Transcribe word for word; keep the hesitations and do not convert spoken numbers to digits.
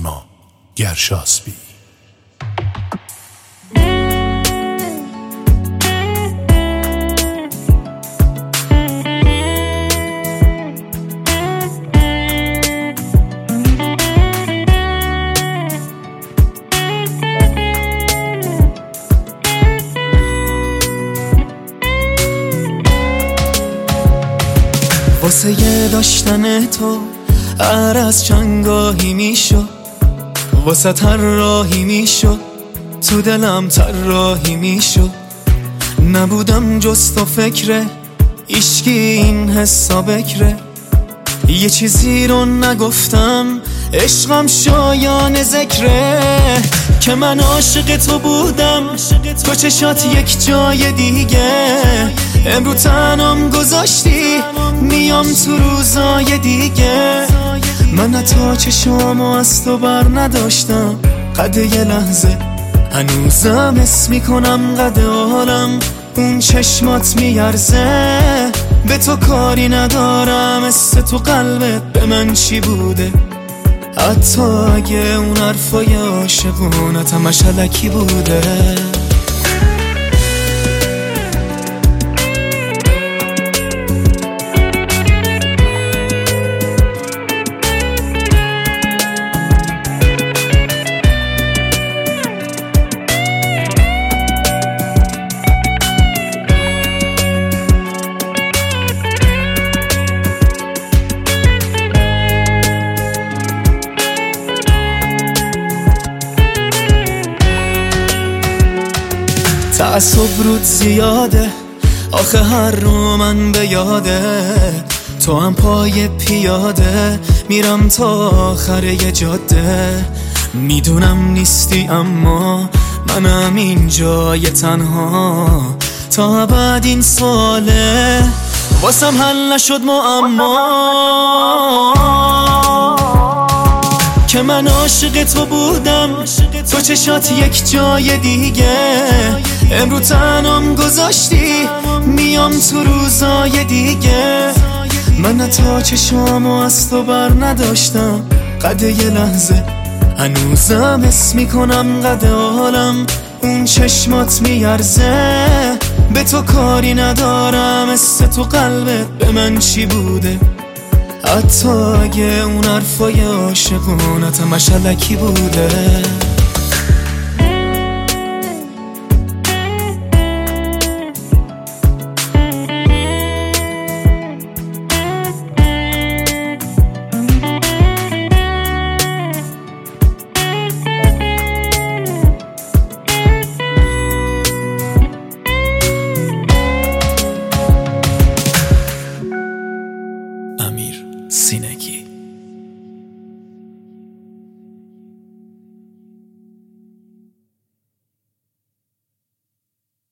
نیما گرشاسبی. واسه یه داشتن تو عرض چنگاهی میشد، واسه طراحی میشد، تو دلم طراحی میشد. نبودم جز تو فکره، هیچکی این حسا بکره. یه چیزی رو نگفتم، عشقم شایان ذکره، که من عاشق تو بودم، تو چشات یک جای دیگه. امرو تنم گذاشتی، میام تو روزای دیگه. من تا چشامو از تو بر نداشتم، قد یه لحظه هنوزم حس میکنم قد عالم اون چشمات میارزه. به تو کاری ندارم، حس تو قلبت به من چی بوده، حتی اگه اون حرفای عاشقونت همش الکی بوده. تعصب رود زیاده، آخه هر رو من به یاده. تو هم پای پیاده، میرم تا آخر یه جاده. میدونم نیستی اما منم اینجای تنها تا بعد. این ساله واسم حل نشد معما، که من عاشق تو بودم، تو چشات یک جای دیگه. امرو تنم گذاشتی، میام تو روزای دیگه. من تا چشامو از تو بر نداشتم، قد یه لحظه هنوزم حس میکنم قد عالم اون چشمات میارزه. به تو کاری ندارم، حس تو قلبت به من چی بوده، حتی اگه اون حرفای عاشقونت همش الکی بوده. امیر سینه